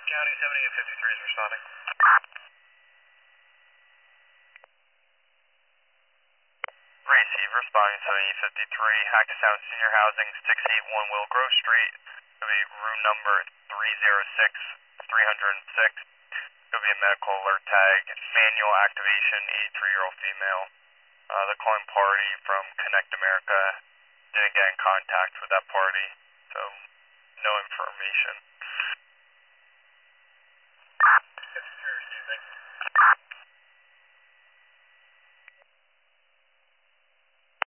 County 7853 is responding. Receive, responding 7853, Hackettstown Senior Housing, 681 Will Grove Street. It'll be room number 306, 306. It'll be a medical alert tag, manual activation, 83-year-old female. The calling party from Connect America didn't get in contact with that party, so no information.